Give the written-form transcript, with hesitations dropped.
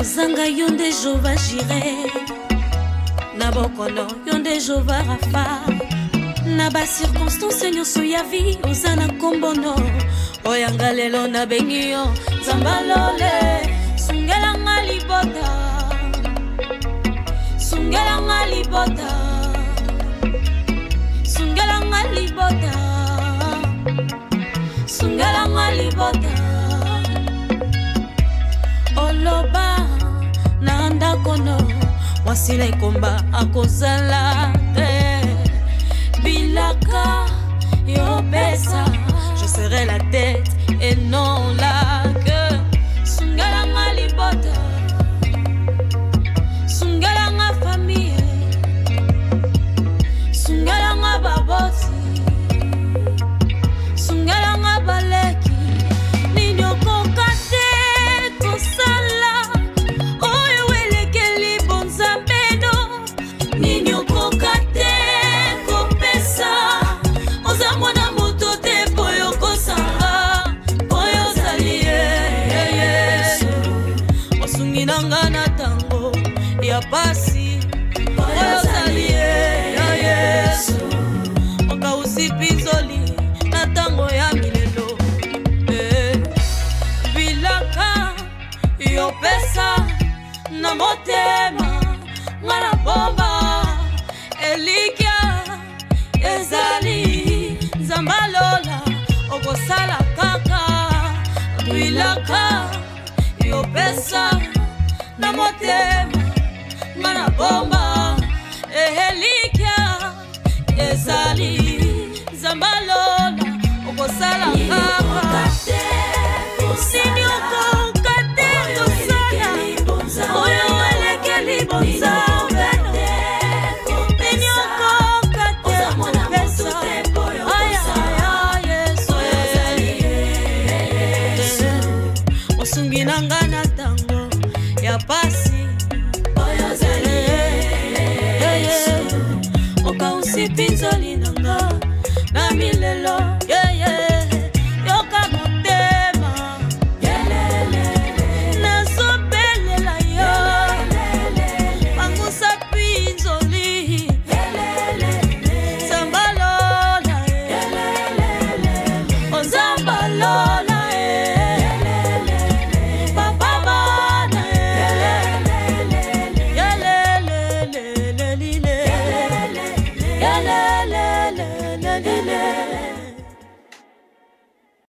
Kozanga yonde Jova Jireh Nabokono yonde Jova Rafa Naba circonstance nyonso ya vie Ozana kombono Oyanga lelo na bengio Zambalole Sungela nga libota Sungela nga libota Sungela nga libota Sungela nga libota Oloba na anda kono Wasila ikomba akozala Bilaka yo pesa Je serai la tête et non la queue Sungala nga libota Sungala nga famille Sungala nga baboti Sungala nga baleki Ninyo kokate tosala Oyo welekeli bonzambeno Ninyo kokate kopesa Oza mwana moto te poyo kosanga Poyo zalie Osungi nanga na tango ya pasi Poyo zalie Oka usipizoli na tango ya milelo Bilaka yo pesa na motema Ngana bomba elikia ezali Zambalola okosala kaka Bilaka yo pesa na motema Ngana bomba elikia ezali Zambalola okosala kaka Sini okokate tosala Oyo welekeli bonzambe Nini okokate kopesa Aya Yesu Osungi nanga